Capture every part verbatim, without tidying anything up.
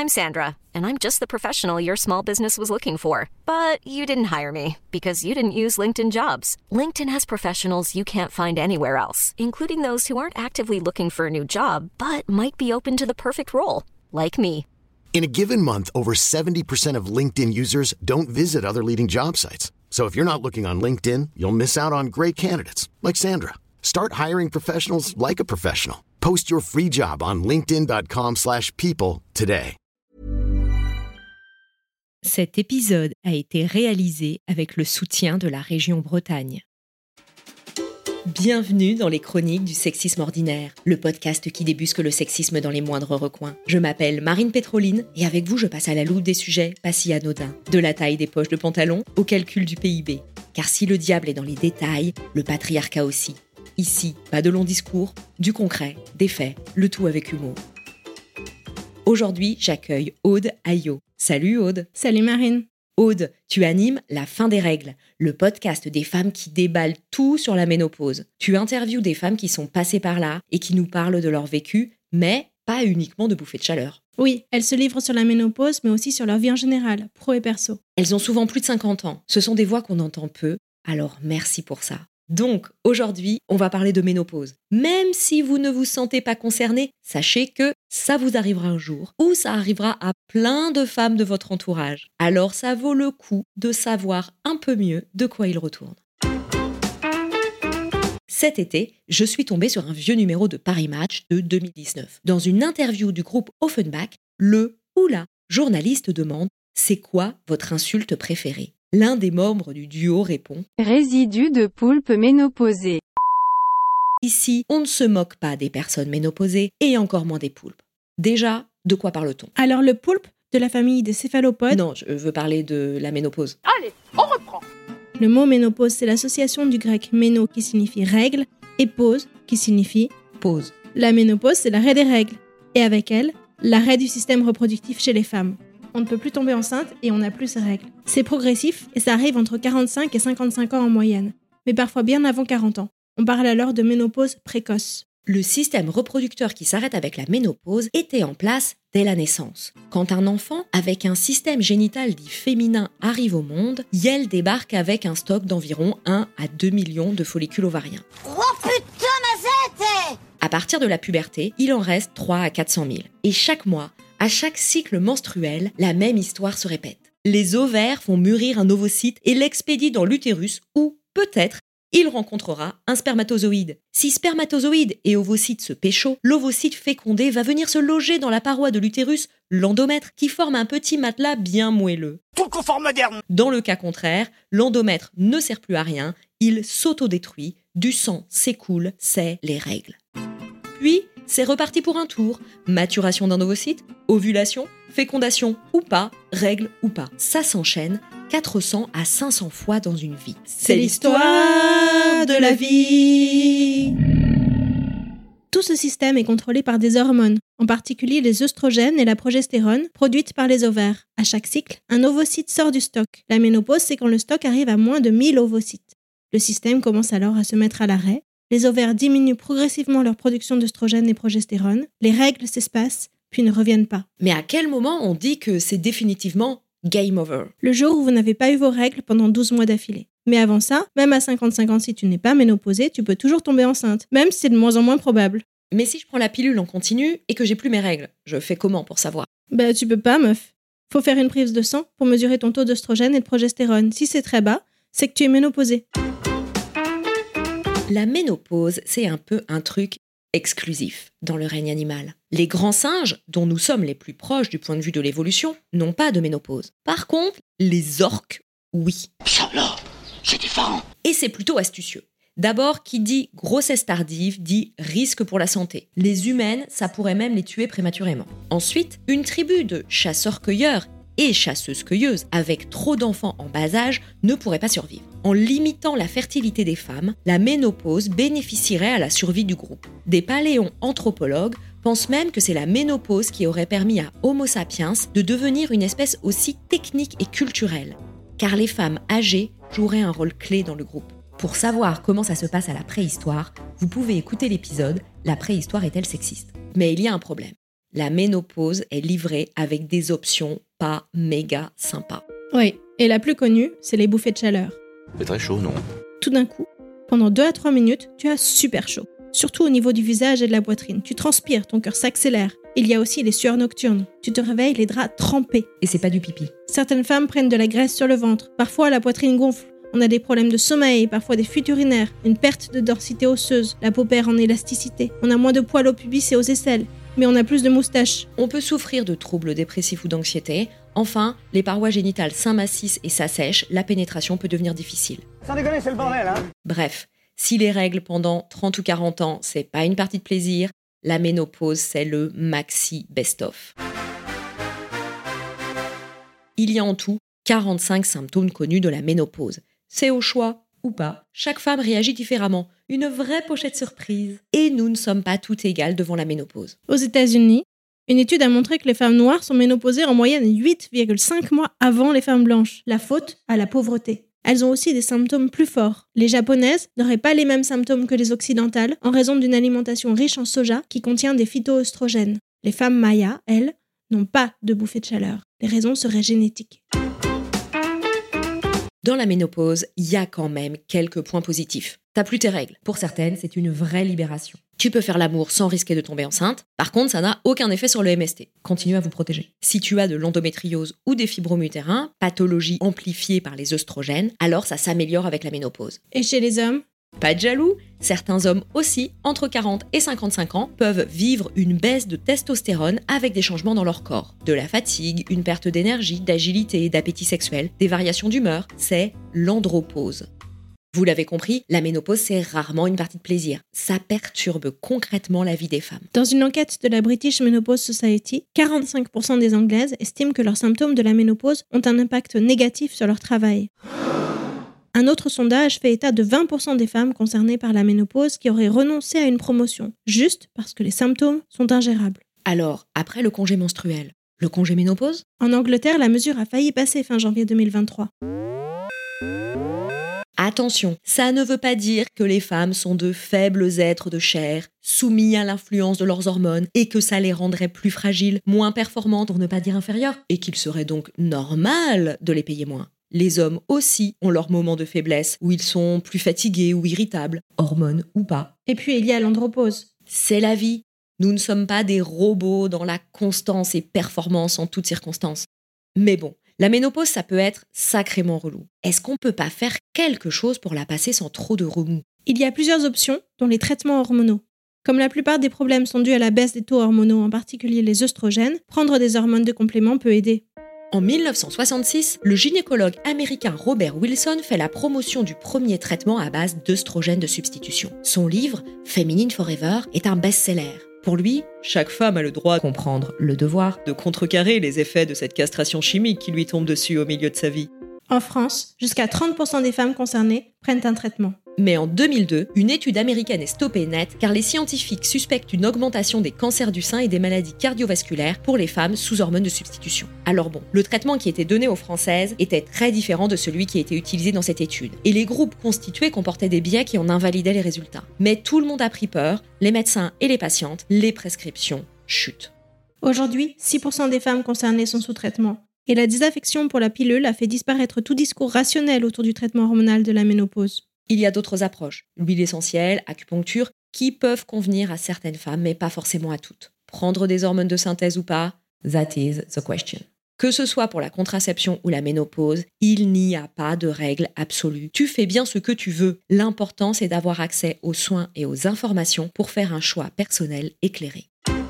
I'm Sandra, and I'm just the professional your small business was looking for. But you didn't hire me because you didn't use LinkedIn Jobs. LinkedIn has professionals you can't find anywhere else, including those who aren't actively looking for a new job, but might be open to the perfect role, like me. In a given month, over seventy percent of LinkedIn users don't visit other leading job sites. So if you're not looking on LinkedIn, you'll miss out on great candidates like Sandra. Start hiring professionals like a professional. Post your free job on linkedin.com slash people today. Cet épisode a été réalisé avec le soutien de la région Bretagne. Bienvenue dans les chroniques du sexisme ordinaire, le podcast qui débusque le sexisme dans les moindres recoins. Je m'appelle Marine Pétroline et avec vous je passe à la loupe des sujets pas si anodins, de la taille des poches de pantalon au calcul du P I B. Car si le diable est dans les détails, le patriarcat aussi. Ici, pas de longs discours, du concret, des faits, le tout avec humour. Aujourd'hui, j'accueille Aude Ayo. Salut Aude. Salut Marine. Aude, tu animes La fin des règles, le podcast des femmes qui déballent tout sur la ménopause. Tu interviews des femmes qui sont passées par là et qui nous parlent de leur vécu, mais pas uniquement de bouffées de chaleur. Oui, elles se livrent sur la ménopause, mais aussi sur leur vie en général, pro et perso. Elles ont souvent plus de cinquante ans. Ce sont des voix qu'on entend peu, alors merci pour ça. Donc, aujourd'hui, on va parler de ménopause. Même si vous ne vous sentez pas concerné, sachez que ça vous arrivera un jour, ou ça arrivera à plein de femmes de votre entourage. Alors ça vaut le coup de savoir un peu mieux de quoi il retourne. Cet été, je suis tombée sur un vieux numéro de Paris Match de deux mille dix-neuf. Dans une interview du groupe Offenbach, le ou la journaliste demande « C'est quoi votre insulte préférée ?» L'un des membres du duo répond « Résidu de poulpe ménopausée ». Ici, on ne se moque pas des personnes ménopausées et encore moins des poulpes. Déjà, de quoi parle-t-on ? Alors le poulpe, de la famille des céphalopodes... Non, je veux parler de la ménopause. Allez, on reprend. Le mot ménopause, c'est l'association du grec méno qui signifie règle et pause qui signifie pause. La ménopause, c'est l'arrêt des règles. Et avec elle, l'arrêt du système reproductif chez les femmes. On ne peut plus tomber enceinte et on n'a plus ses règles. C'est progressif et ça arrive entre quarante-cinq et cinquante-cinq ans en moyenne, mais parfois bien avant quarante ans. On parle alors de ménopause précoce. Le système reproducteur qui s'arrête avec la ménopause était en place dès la naissance. Quand un enfant avec un système génital dit féminin arrive au monde, Yel débarque avec un stock d'environ un à deux millions de follicules ovariens. Oh putain, ma zette! À partir de la puberté, il en reste trois à quatre cent mille. Et chaque mois, à chaque cycle menstruel, la même histoire se répète. Les ovaires font mûrir un ovocyte et l'expédient dans l'utérus où, peut-être, il rencontrera un spermatozoïde. Si spermatozoïde et ovocyte se pécho, l'ovocyte fécondé va venir se loger dans la paroi de l'utérus, l'endomètre, qui forme un petit matelas bien moelleux. Tout le confort moderne. Dans le cas contraire, l'endomètre ne sert plus à rien, il s'autodétruit, du sang s'écoule, c'est les règles. Puis, c'est reparti pour un tour. Maturation d'un ovocyte, ovulation, fécondation ou pas, règle ou pas. Ça s'enchaîne quatre cents à cinq cents fois dans une vie. C'est l'histoire de la vie. Tout ce système est contrôlé par des hormones, en particulier les œstrogènes et la progestérone, produites par les ovaires. À chaque cycle, un ovocyte sort du stock. La ménopause, c'est quand le stock arrive à moins de mille ovocytes. Le système commence alors à se mettre à l'arrêt. Les ovaires diminuent progressivement leur production d'œstrogènes et progestérone, les règles s'espacent, puis ne reviennent pas. Mais à quel moment on dit que c'est définitivement game over ? Le jour où vous n'avez pas eu vos règles pendant douze mois d'affilée. Mais avant ça, même à cinquante-cinq ans, si tu n'es pas ménopausée, tu peux toujours tomber enceinte, même si c'est de moins en moins probable. Mais si je prends la pilule en continu et que j'ai plus mes règles, je fais comment pour savoir ? Bah tu peux pas, meuf. Faut faire une prise de sang pour mesurer ton taux d'œstrogène et de progestérone. Si c'est très bas, c'est que tu es ménopausée. La ménopause, c'est un peu un truc exclusif dans le règne animal. Les grands singes, dont nous sommes les plus proches du point de vue de l'évolution, n'ont pas de ménopause. Par contre, les orques, oui. Ça là, c'est effarant. Et c'est plutôt astucieux. D'abord, qui dit grossesse tardive dit risque pour la santé. Les humaines, ça pourrait même les tuer prématurément. Ensuite, une tribu de chasseurs-cueilleurs et chasseuses-cueilleuses avec trop d'enfants en bas âge ne pourrait pas survivre. En limitant la fertilité des femmes, la ménopause bénéficierait à la survie du groupe. Des paléo-anthropologues pensent même que c'est la ménopause qui aurait permis à Homo sapiens de devenir une espèce aussi technique et culturelle, car les femmes âgées joueraient un rôle clé dans le groupe. Pour savoir comment ça se passe à la préhistoire, vous pouvez écouter l'épisode « La préhistoire est-elle sexiste ?» Mais il y a un problème. la ménopause est livrée avec des options pas méga sympas. Oui, et la plus connue, c'est les bouffées de chaleur. C'est très chaud, non? Tout d'un coup, pendant deux à trois minutes, tu as super chaud. Surtout au niveau du visage et de la poitrine. Tu transpires, ton cœur s'accélère. Il y a aussi les sueurs nocturnes. Tu te réveilles les draps trempés. Et c'est pas du pipi. Certaines femmes prennent de la graisse sur le ventre. Parfois, la poitrine gonfle. On a des problèmes de sommeil, parfois des fuites urinaires, une perte de densité osseuse, la peau perd en élasticité. On a moins de poils au pubis et aux aisselles, mais on a plus de moustaches. On peut souffrir de troubles dépressifs ou d'anxiété. Enfin, les parois génitales s'amincissent et s'assèchent, la pénétration peut devenir difficile. Sans déconner, c'est le bordel, hein. Bref, si les règles pendant trente ou quarante ans, c'est pas une partie de plaisir, la ménopause, c'est le maxi best-of. Il y a en tout quarante-cinq symptômes connus de la ménopause. C'est au choix ou pas. Chaque femme réagit différemment. Une vraie pochette surprise. Et nous ne sommes pas toutes égales devant la ménopause. Aux États-Unis, une étude a montré que les femmes noires sont ménopausées en moyenne huit virgule cinq mois avant les femmes blanches. La faute à la pauvreté. Elles ont aussi des symptômes plus forts. Les japonaises n'auraient pas les mêmes symptômes que les occidentales en raison d'une alimentation riche en soja qui contient des phytoœstrogènes. Les femmes mayas, elles, n'ont pas de bouffées de chaleur. Les raisons seraient génétiques. Dans la ménopause, il y a quand même quelques points positifs. T'as plus tes règles. Pour certaines, c'est une vraie libération. Tu peux faire l'amour sans risquer de tomber enceinte. Par contre, ça n'a aucun effet sur le M S T. Continuez à vous protéger. Si tu as de l'endométriose ou des fibromes utérins, pathologie amplifiée par les œstrogènes, alors ça s'améliore avec la ménopause. Et chez les hommes ? Pas de jaloux, certains hommes aussi, entre quarante et cinquante-cinq ans, peuvent vivre une baisse de testostérone avec des changements dans leur corps. De la fatigue, une perte d'énergie, d'agilité, d'appétit sexuel, des variations d'humeur, c'est l'andropause. Vous l'avez compris, la ménopause, c'est rarement une partie de plaisir. Ça perturbe concrètement la vie des femmes. Dans une enquête de la British Menopause Society, quarante-cinq pour cent des Anglaises estiment que leurs symptômes de la ménopause ont un impact négatif sur leur travail. Un autre sondage fait état de vingt pour cent des femmes concernées par la ménopause qui auraient renoncé à une promotion, juste parce que les symptômes sont ingérables. Alors, après le congé menstruel, le congé ménopause ? En Angleterre, la mesure a failli passer fin janvier deux mille vingt-trois. Attention, ça ne veut pas dire que les femmes sont de faibles êtres de chair, soumis à l'influence de leurs hormones, et que ça les rendrait plus fragiles, moins performantes, pour ne pas dire inférieures, et qu'il serait donc normal de les payer moins. Les hommes aussi ont leurs moments de faiblesse, où ils sont plus fatigués ou irritables, hormones ou pas. Et puis il y a l'andropause. C'est la vie. Nous ne sommes pas des robots dans la constance et performance en toutes circonstances. Mais bon, la ménopause, ça peut être sacrément relou. Est-ce qu'on peut pas faire quelque chose pour la passer sans trop de remous ? Il y a plusieurs options, dont les traitements hormonaux. Comme la plupart des problèmes sont dus à la baisse des taux hormonaux, en particulier les œstrogènes, prendre des hormones de complément peut aider. En dix-neuf cent soixante-six, le gynécologue américain Robert Wilson fait la promotion du premier traitement à base d'œstrogènes de substitution. Son livre, Feminine Forever, est un best-seller. Pour lui, chaque femme a le droit de comprendre le devoir de contrecarrer les effets de cette castration chimique qui lui tombe dessus au milieu de sa vie. En France, jusqu'à trente pour cent des femmes concernées prennent un traitement. Mais en deux mille deux, une étude américaine est stoppée net car les scientifiques suspectent une augmentation des cancers du sein et des maladies cardiovasculaires pour les femmes sous hormones de substitution. Alors bon, le traitement qui était donné aux Françaises était très différent de celui qui a été utilisé dans cette étude. Et les groupes constitués comportaient des biais qui en invalidaient les résultats. Mais tout le monde a pris peur, les médecins et les patientes, les prescriptions chutent. Aujourd'hui, six pour cent des femmes concernées sont sous traitement. Et la désaffection pour la pilule a fait disparaître tout discours rationnel autour du traitement hormonal de la ménopause. Il y a d'autres approches, l'huile essentielle, acupuncture, qui peuvent convenir à certaines femmes, mais pas forcément à toutes. Prendre des hormones de synthèse ou pas, that is the question. Que ce soit pour la contraception ou la ménopause, il n'y a pas de règle absolue. Tu fais bien ce que tu veux. L'important, c'est d'avoir accès aux soins et aux informations pour faire un choix personnel éclairé.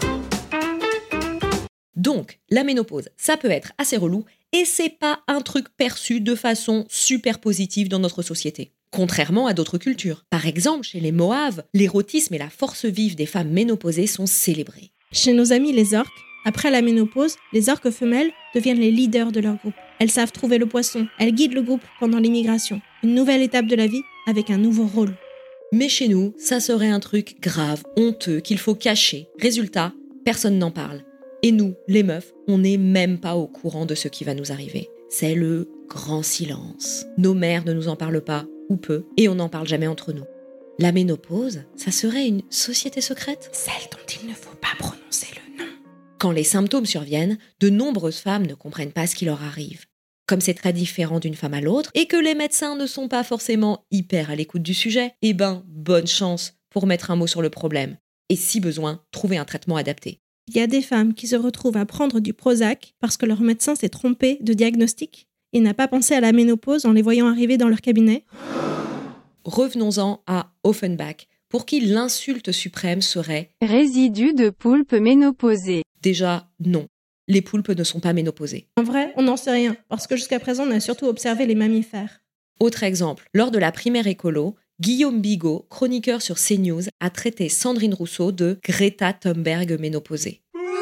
Donc, la ménopause, ça peut être assez relou et c'est pas un truc perçu de façon super positive dans notre société. Contrairement à d'autres cultures. Par exemple, chez les Moaves, l'érotisme et la force vive des femmes ménopausées sont célébrés. Chez nos amis les orques, après la ménopause, les orques femelles deviennent les leaders de leur groupe. Elles savent trouver le poisson, elles guident le groupe pendant l'immigration. Une nouvelle étape de la vie avec un nouveau rôle. Mais chez nous, ça serait un truc grave, honteux, qu'il faut cacher. Résultat, personne n'en parle. Et nous, les meufs, on n'est même pas au courant de ce qui va nous arriver. C'est le grand silence. Nos mères ne nous en parlent pas, ou peu, et on n'en parle jamais entre nous. La ménopause, ça serait une société secrète ? Celle dont il ne faut pas prononcer le nom. Quand les symptômes surviennent, de nombreuses femmes ne comprennent pas ce qui leur arrive. Comme c'est très différent d'une femme à l'autre et que les médecins ne sont pas forcément hyper à l'écoute du sujet, eh ben, bonne chance pour mettre un mot sur le problème. Et si besoin, trouver un traitement adapté. Il y a des femmes qui se retrouvent à prendre du Prozac parce que leur médecin s'est trompé de diagnostic et n'a pas pensé à la ménopause en les voyant arriver dans leur cabinet. Revenons-en à Offenbach, pour qui l'insulte suprême serait « résidu de poulpe ménopausée ». Déjà, non. Les poulpes ne sont pas ménopausées. En vrai, on n'en sait rien, parce que jusqu'à présent, on a surtout observé les mammifères. Autre exemple, lors de la primaire écolo, Guillaume Bigot, chroniqueur sur CNews, a traité Sandrine Rousseau de Greta Thunberg ménopausée.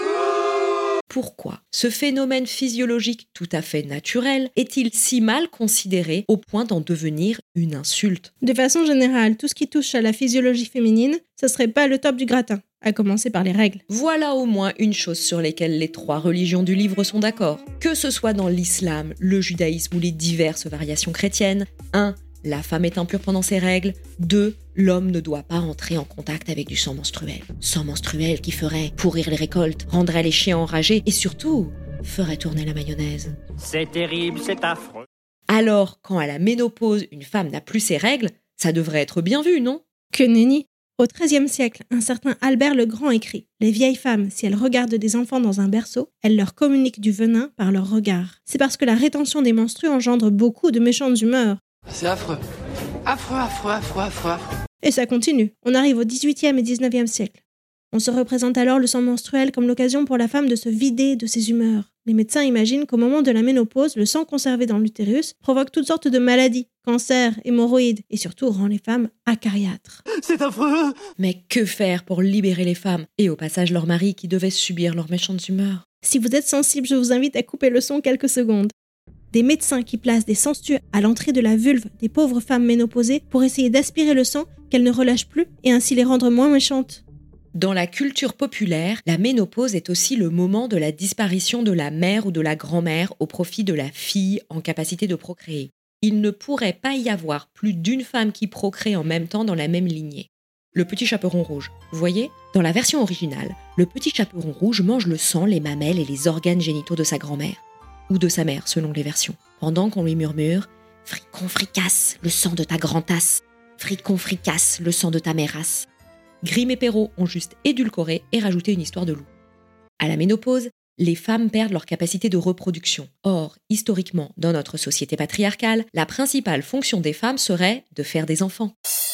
Pourquoi ce phénomène physiologique tout à fait naturel est-il si mal considéré au point d'en devenir une insulte ? De façon générale, tout ce qui touche à la physiologie féminine, ce serait pas le top du gratin, à commencer par les règles. Voilà au moins une chose sur laquelle les trois religions du livre sont d'accord. Que ce soit dans l'islam, le judaïsme ou les diverses variations chrétiennes, un La femme est impure pendant ses règles. deux L'homme ne doit pas entrer en contact avec du sang menstruel. Sang menstruel qui ferait pourrir les récoltes, rendrait les chiens enragés et surtout, ferait tourner la mayonnaise. C'est terrible, c'est affreux. Alors, quand à la ménopause, une femme n'a plus ses règles, ça devrait être bien vu, non ? Que nenni ! Au treizième siècle, un certain Albert le Grand écrit « Les vieilles femmes, si elles regardent des enfants dans un berceau, elles leur communiquent du venin par leur regard. C'est parce que la rétention des menstrues engendre beaucoup de méchantes humeurs. » C'est affreux. Affreux, affreux, affreux, affreux, affreux. Et ça continue. On arrive au dix-huitième et dix-neuvième siècle. On se représente alors le sang menstruel comme l'occasion pour la femme de se vider de ses humeurs. Les médecins imaginent qu'au moment de la ménopause, le sang conservé dans l'utérus provoque toutes sortes de maladies, cancers, hémorroïdes, et surtout rend les femmes acariâtres. C'est affreux. Mais que faire pour libérer les femmes et au passage leurs maris qui devaient subir leurs méchantes humeurs ? Si vous êtes sensible, je vous invite à couper le son quelques secondes. Des médecins qui placent des sangsues à l'entrée de la vulve des pauvres femmes ménopausées pour essayer d'aspirer le sang qu'elles ne relâchent plus et ainsi les rendre moins méchantes. Dans la culture populaire, la ménopause est aussi le moment de la disparition de la mère ou de la grand-mère au profit de la fille en capacité de procréer. Il ne pourrait pas y avoir plus d'une femme qui procrée en même temps dans la même lignée. Le petit chaperon rouge, vous voyez ? Dans la version originale, le petit chaperon rouge mange le sang, les mamelles et les organes génitaux de sa grand-mère. Ou de sa mère, selon les versions. Pendant qu'on lui murmure « Fricon fricasse, le sang de ta grand-tasse. Fricon fricasse, le sang de ta mérasse. » Grimm et Perrault ont juste édulcoré et rajouté une histoire de loup. À la ménopause, les femmes perdent leur capacité de reproduction. Or, historiquement, dans notre société patriarcale, la principale fonction des femmes serait de faire des enfants.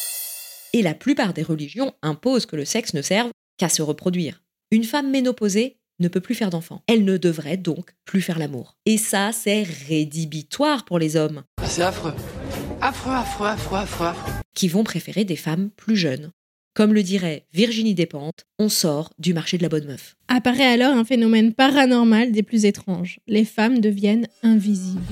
Et la plupart des religions imposent que le sexe ne serve qu'à se reproduire. Une femme ménopausée ne peut plus faire d'enfants. Elle ne devrait donc plus faire l'amour. Et ça, c'est rédhibitoire pour les hommes. C'est affreux. Affreux, affreux, affreux, affreux, affreux. Qui vont préférer des femmes plus jeunes. Comme le dirait Virginie Despentes, on sort du marché de la bonne meuf. Apparaît alors un phénomène paranormal des plus étranges. Les femmes deviennent invisibles.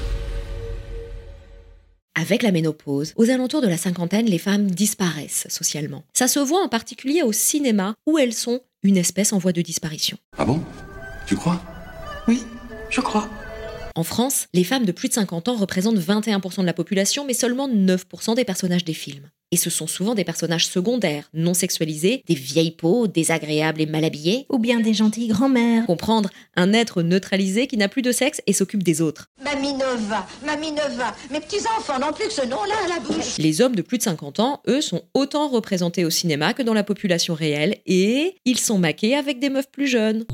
Avec la ménopause, aux alentours de la cinquantaine, les femmes disparaissent socialement. Ça se voit en particulier au cinéma, où elles sont une espèce en voie de disparition. Ah bon ? Tu crois ? Oui, je crois. En France, les femmes de plus de cinquante ans représentent vingt et un pour cent de la population, mais seulement neuf pour cent des personnages des films. Et ce sont souvent des personnages secondaires, non sexualisés, des vieilles peaux, désagréables et mal habillées. Ou bien des gentilles grand-mères. Comprendre un être neutralisé qui n'a plus de sexe et s'occupe des autres. Mamie Nova, Mamie Nova, mes petits-enfants n'ont plus que ce nom-là à la bouche. Les hommes de plus de cinquante ans, eux, sont autant représentés au cinéma que dans la population réelle et ils sont maqués avec des meufs plus jeunes.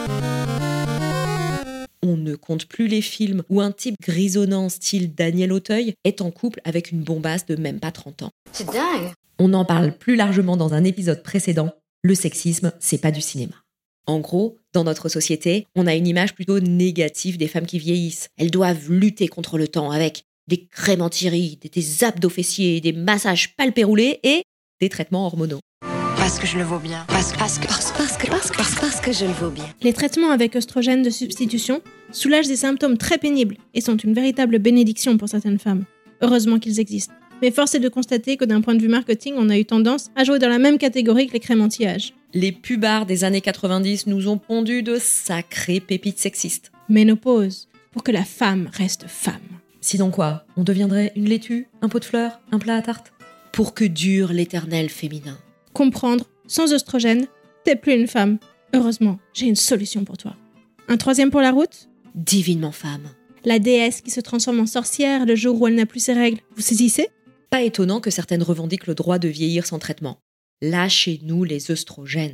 On ne compte plus les films où un type grisonnant style Daniel Auteuil est en couple avec une bombasse de même pas trente ans. C'est dingue. On en parle plus largement dans un épisode précédent. Le sexisme, c'est pas du cinéma. En gros, dans notre société, on a une image plutôt négative des femmes qui vieillissent. Elles doivent lutter contre le temps avec des crèmes anti-rides, des abdos fessiers, des massages palpés-roulés et des traitements hormonaux. Parce que je le vaux bien. Parce, parce, parce, parce, que, parce, parce, parce que je le vaux bien. Les traitements avec œstrogènes de substitution soulagent des symptômes très pénibles et sont une véritable bénédiction pour certaines femmes. Heureusement qu'ils existent. Mais force est de constater que d'un point de vue marketing, on a eu tendance à jouer dans la même catégorie que les crèmes anti-âge. Les pubards des années quatre-vingt-dix nous ont pondu de sacrées pépites sexistes. Ménopause, pour que la femme reste femme. Sinon quoi ? On deviendrait une laitue, un pot de fleurs, un plat à tarte ? Pour que dure l'éternel féminin. Comprendre, sans œstrogènes, t'es plus une femme, Heureusement, j'ai une solution pour toi. Un troisième pour la route ? Divinement femme. La déesse qui se transforme en sorcière le jour où elle n'a plus ses règles. Vous saisissez ? Pas étonnant que certaines revendiquent le droit de vieillir sans traitement. Lâchez-nous les œstrogènes.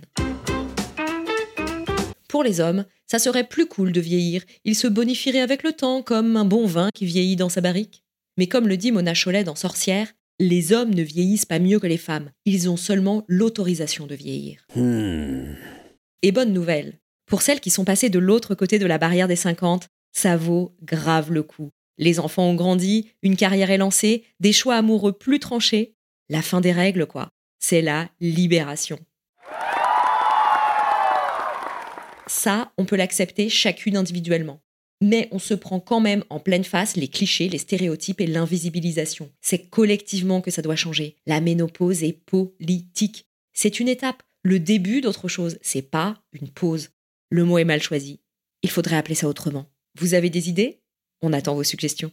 Pour les hommes, ça serait plus cool de vieillir. Ils se bonifieraient avec le temps, comme un bon vin qui vieillit dans sa barrique. Mais comme le dit Mona Chollet dans Sorcière, les hommes ne vieillissent pas mieux que les femmes. Ils ont seulement l'autorisation de vieillir. Hmm. Et bonne nouvelle, pour celles qui sont passées de l'autre côté de la barrière des cinquante, ça vaut grave le coup. Les enfants ont grandi, une carrière est lancée, des choix amoureux plus tranchés. La fin des règles, quoi. C'est la libération. Ça, on peut l'accepter chacune individuellement. Mais on se prend quand même en pleine face les clichés, les stéréotypes et l'invisibilisation. C'est collectivement que ça doit changer. La ménopause est politique. C'est une étape, le début d'autre chose. C'est pas une pause. Le mot est mal choisi. Il faudrait appeler ça autrement. Vous avez des idées ? On attend vos suggestions.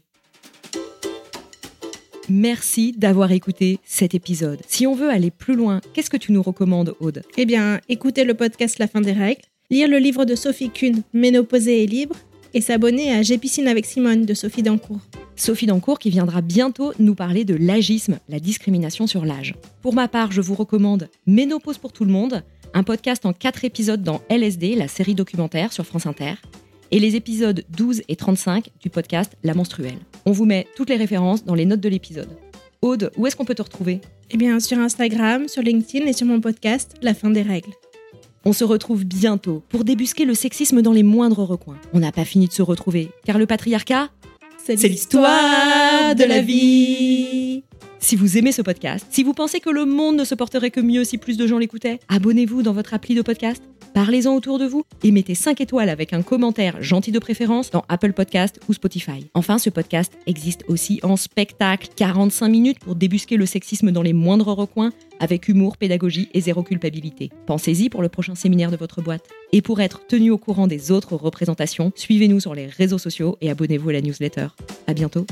Merci d'avoir écouté cet épisode. Si on veut aller plus loin, qu'est-ce que tu nous recommandes, Aude ? Eh bien, écoutez le podcast La fin des règles, lire le livre de Sophie Kuhn, Ménopausée et libre, et s'abonner à J'ai piscine avec Simone de Sophie Dancourt. Sophie Dancourt qui viendra bientôt nous parler de l'agisme, la discrimination sur l'âge. Pour ma part, je vous recommande Ménopause pour tout le monde, un podcast en quatre épisodes dans L S D, la série documentaire sur France Inter, et les épisodes douze et trente-cinq du podcast La Menstruelle. On vous met toutes les références dans les notes de l'épisode. Aude, où est-ce qu'on peut te retrouver ? Eh bien, sur Instagram, sur LinkedIn et sur mon podcast La fin des règles. On se retrouve bientôt pour débusquer le sexisme dans les moindres recoins. On n'a pas fini de se retrouver, car le patriarcat, c'est, c'est l'histoire de la vie. Si vous aimez ce podcast, si vous pensez que le monde ne se porterait que mieux si plus de gens l'écoutaient, abonnez-vous dans votre appli de podcast, parlez-en autour de vous et mettez cinq étoiles avec un commentaire gentil de préférence dans Apple Podcast ou Spotify. Enfin, ce podcast existe aussi en spectacle, quarante-cinq minutes pour débusquer le sexisme dans les moindres recoins, avec humour, pédagogie et zéro culpabilité. Pensez-y pour le prochain séminaire de votre boîte. Et pour être tenu au courant des autres représentations, suivez-nous sur les réseaux sociaux et abonnez-vous à la newsletter. À bientôt.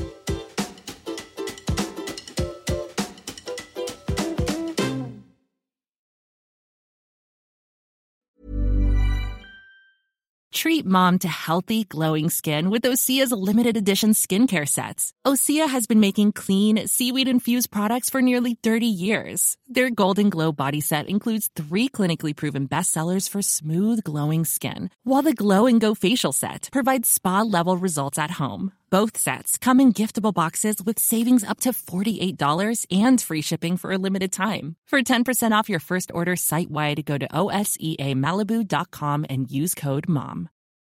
Treat mom to healthy, glowing skin with Osea's limited edition skincare sets. Osea has been making clean, seaweed-infused products for nearly thirty years. Their Golden Glow body set includes three clinically proven bestsellers for smooth, glowing skin, while the Glow and Go facial set provides spa-level results at home. Both sets come in giftable boxes with savings up to forty-eight dollars and free shipping for a limited time. For ten percent off your first order site-wide, go to O S E A Malibu dot com and use code MOM.